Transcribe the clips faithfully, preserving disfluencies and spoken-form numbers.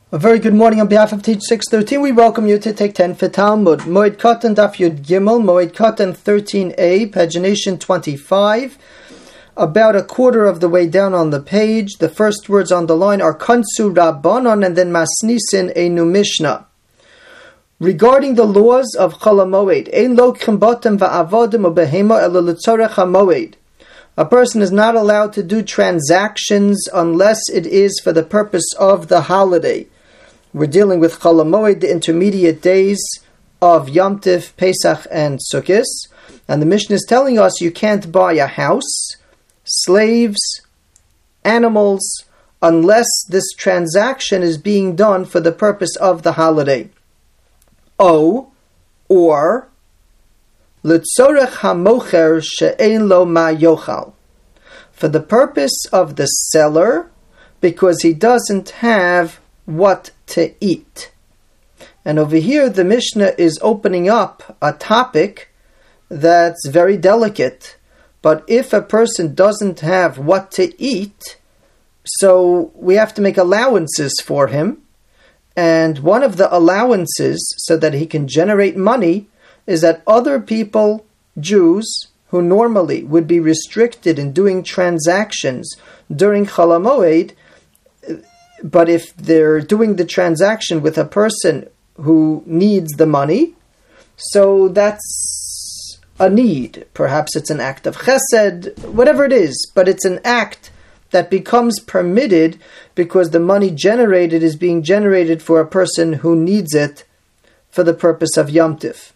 A very good morning on behalf of Teach six thirteen. We welcome you to take ten for Talmud. Moed Katan Daf Yud Gimel, Moed Katan thirteen a, pagination twenty-five. About a quarter of the way down on the page, the first words on the line are Kansu Rabbanon and then Masnisin Einu Mishnah. Regarding the laws of Chol HaMoed, Ein Lokchim Batem Va'avodim Ubehema Elo L'tzorech HaMoed. A person is not allowed to do transactions unless it is for the purpose of the holiday. We're dealing with Chol HaMoed, the intermediate days of Yom Tif, Pesach, and Sukkot. And the Mishnah is telling us you can't buy a house, slaves, animals, unless this transaction is being done for the purpose of the holiday. O, or L'tzorech hamocher she'ein lo ma yochal. For the purpose of the seller, because he doesn't have what to eat. And over here the Mishnah is opening up a topic that's very delicate. But if a person doesn't have what to eat, so we have to make allowances for him. And one of the allowances, so that he can generate money, is that other people, Jews, who normally would be restricted in doing transactions during Chol HaMoed, but if they're doing the transaction with a person who needs the money, so that's a need. Perhaps it's an act of chesed, whatever it is, but it's an act that becomes permitted because the money generated is being generated for a person who needs it for the purpose of Yom Tif.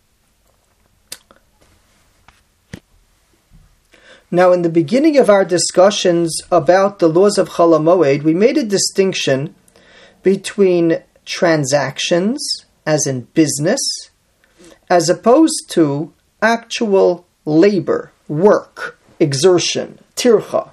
Now, in the beginning of our discussions about the laws of Chol HaMoed, we made a distinction between transactions, as in business, as opposed to actual labor, work, exertion, tircha.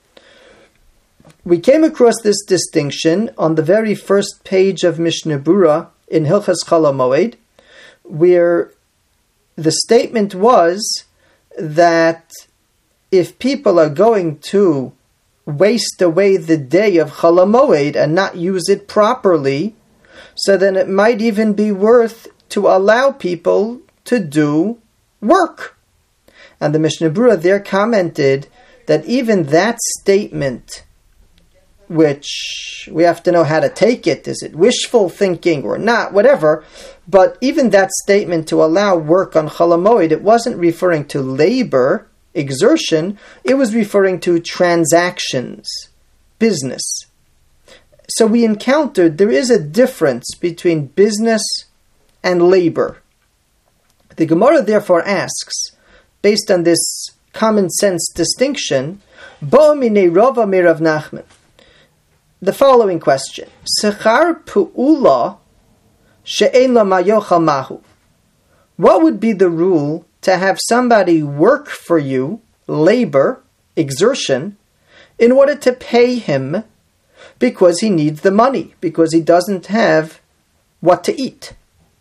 We came across this distinction on the very first page of Mishnah Berurah in Hilchas Chol HaMoed, where the statement was that if people are going to waste away the day of Chol HaMoed and not use it properly, so then it might even be worth to allow people to do work. And the Mishnah Berurah there commented that even that statement, which we have to know how to take it, is it wishful thinking or not, whatever, but even that statement to allow work on Chol HaMoed, it wasn't referring to labor, exertion, it was referring to transactions, business. So we encountered there is a difference between business and labor. The Gemara therefore asks, based on this common sense distinction, Bo minei Rava mi Rav Nachman, the following question: Sechar pu'ula she'ein la ma yochal mahu. What would be the rule to have somebody work for you, labor, exertion, in order to pay him because he needs the money, because he doesn't have what to eat?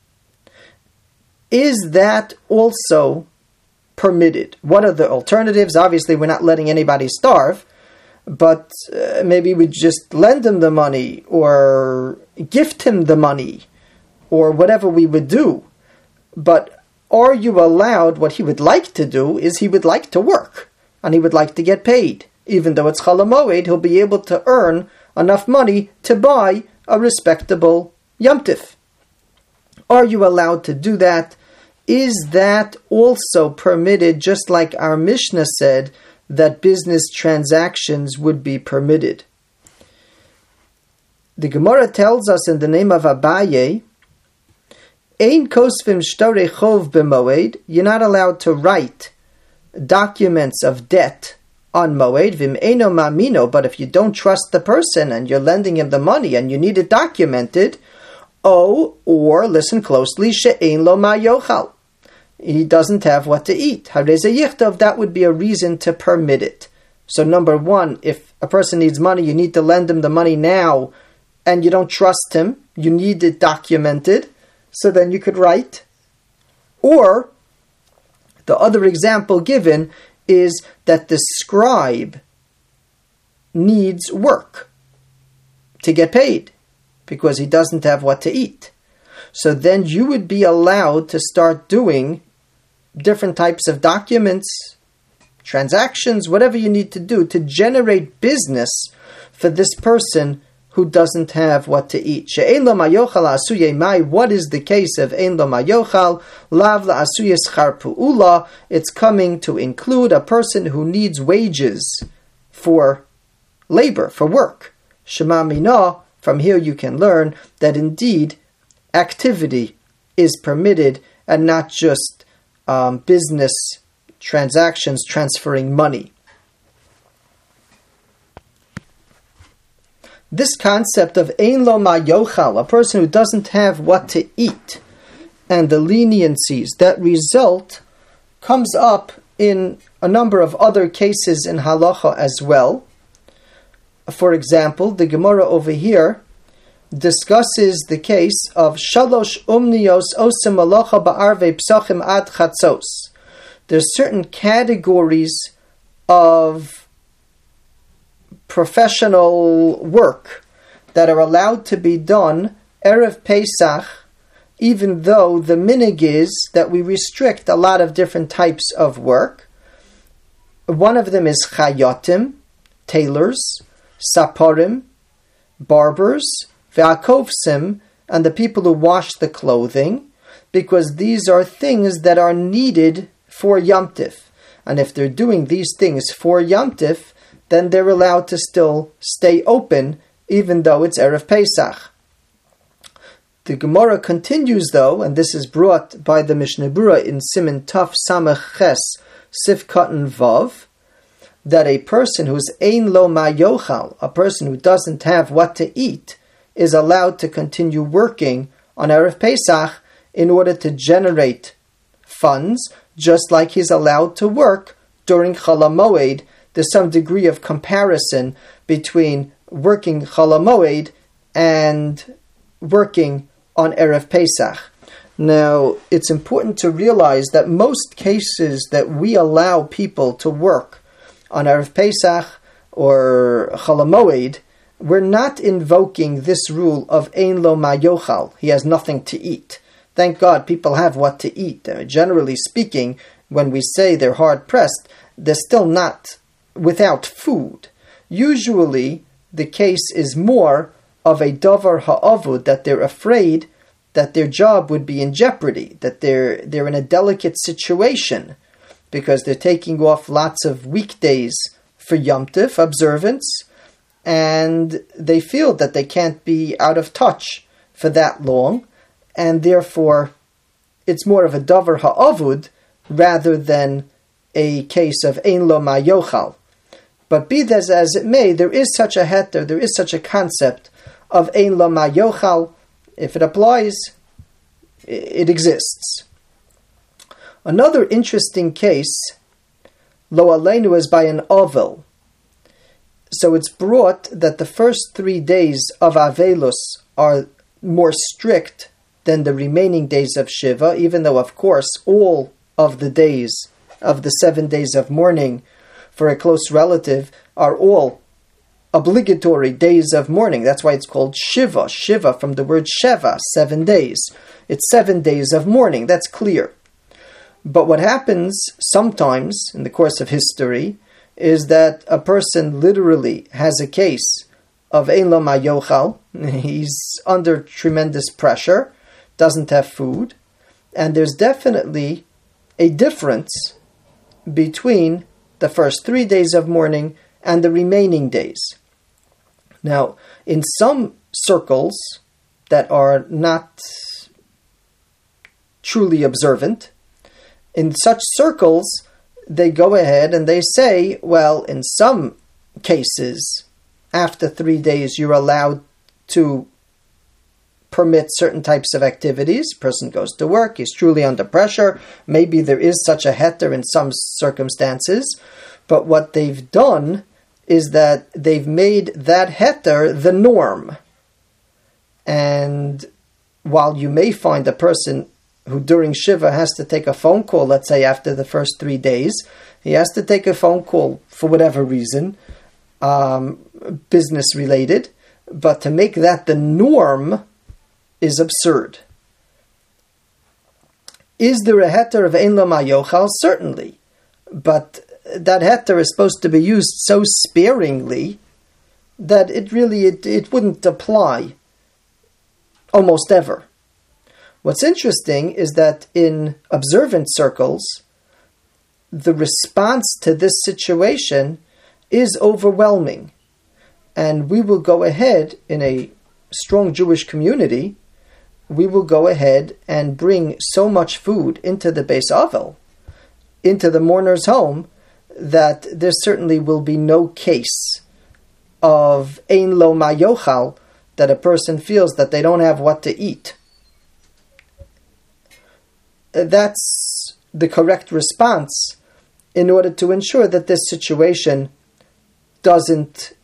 Is that also permitted? What are the alternatives? Obviously, we're not letting anybody starve, but uh, maybe we just lend him the money or gift him the money or whatever we would do. But are you allowed, what he would like to do is he would like to work and he would like to get paid. Even though it's Chol HaMoed, he'll be able to earn enough money to buy a respectable Yom Tif. Are you allowed to do that? Is that also permitted, just like our Mishnah said, that business transactions would be permitted? The Gemara tells us in the name of Abaye, Ein kosvim shtarei chov b'moed, you're not allowed to write documents of debt on moed, vim eino mamino, but if you don't trust the person and you're lending him the money and you need it documented, oh, or, listen closely, she'ein lo ma yochal, he doesn't have what to eat. Hareze yichtov, that would be a reason to permit it. So number one, if a person needs money, you need to lend him the money now, and you don't trust him, you need it documented, so then you could write. Or, the other example given is that the scribe needs work to get paid. because he doesn't have what to eat. So then you would be allowed to start doing different types of documents, transactions, whatever you need to do to generate business for this person who doesn't have what to eat. She'ein lo mayochal asuyei mai. What is the case of ein lo mayochal? Lav la asuyei schar pu'ula. It's coming to include a person who needs wages for labor, for work. Shema mina. From here you can learn that indeed activity is permitted and not just um, business transactions transferring money. This concept of ein lo ma yochal, a person who doesn't have what to eat, and the leniencies that result, comes up in a number of other cases in halacha as well. For example, the Gemara over here discusses the case of shalosh umnios osim malacha ba'arvei psachim ad chatzos. There's certain categories of professional work that are allowed to be done Erev Pesach, even though the minig is that we restrict a lot of different types of work. One of them is chayotim, tailors, saparim, barbers, ve'akovsim, and the people who wash the clothing, because these are things that are needed for Yom Tif. And if they're doing these things for Yom Tif, then they're allowed to still stay open, even though it's Erev Pesach. The Gemara continues, though, and this is brought by the Mishnah Berurah in Siman Taf Samach Ches Sif Katan Vav, that a person who's ein lo ma yochal, a person who doesn't have what to eat, is allowed to continue working on Erev Pesach in order to generate funds, just like he's allowed to work during Chol HaMoed. There's some degree of comparison between working Chol HaMoed and working on Erev Pesach. Now, it's important to realize that most cases that we allow people to work on Erev Pesach or Chol HaMoed, we're not invoking this rule of ein lo ma yochal. He has nothing to eat. Thank God people have what to eat. Uh, generally speaking, when we say they're hard-pressed, they're still not without food. Usually, the case is more of a davar ha'avud, that they're afraid that their job would be in jeopardy, that they're they're in a delicate situation, because they're taking off lots of weekdays for Yom Tif observance, and they feel that they can't be out of touch for that long, and therefore it's more of a davar ha'avud rather than a case of ein lo ma yochal. But be this as it may, there is such a heter, there is such a concept of ein lo ma yochal. If it applies, it exists. Another interesting case, lo aleinu, is by an ovel. So it's brought that the first three days of Avelus are more strict than the remaining days of Shiva, even though, of course, all of the days of the seven days of mourning for a close relative are all obligatory days of mourning. That's why it's called Shiva. Shiva from the word Sheva, seven days. It's seven days of mourning. That's clear. But what happens sometimes in the course of history is that a person literally has a case of ein lo ma yochal. He's under tremendous pressure, doesn't have food, and there's definitely a difference between the first three days of mourning and the remaining days. Now, in some circles that are not truly observant, in such circles, they go ahead and they say, well, in some cases, after three days, you're allowed to permit certain types of activities. Person goes to work, he's truly under pressure. Maybe there is such a heter in some circumstances, but what they've done is that they've made that heter the norm. And while you may find a person who during Shiva has to take a phone call, let's say after the first three days, he has to take a phone call for whatever reason, um, business related, but to make that the norm is absurd. Is there a heter of ein lo ma yochal? Certainly, but that heter is supposed to be used so sparingly that it really it, it wouldn't apply almost ever. What's interesting is that in observant circles, the response to this situation is overwhelming. And we will go ahead, in a strong Jewish community, we will go ahead and bring so much food into the Beis Avel, into the mourner's home, that there certainly will be no case of ein lo ma yochal, that a person feels that they don't have what to eat. That's the correct response in order to ensure that this situation doesn't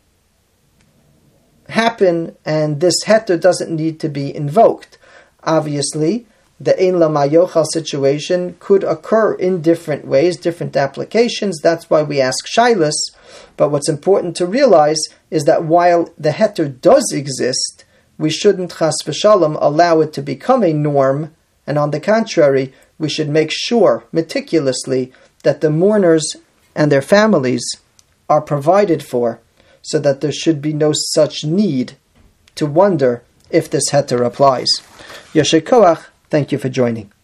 happen and this heter doesn't need to be invoked. Obviously, the ein lo ma yochal situation could occur in different ways, different applications. That's why we ask shailas. But what's important to realize is that while the heter does exist, we shouldn't chas v'shalom allow it to become a norm, and on the contrary, we should make sure meticulously that the mourners and their families are provided for, so that there should be no such need to wonder if this heter applies. Yasher koach, thank you for joining.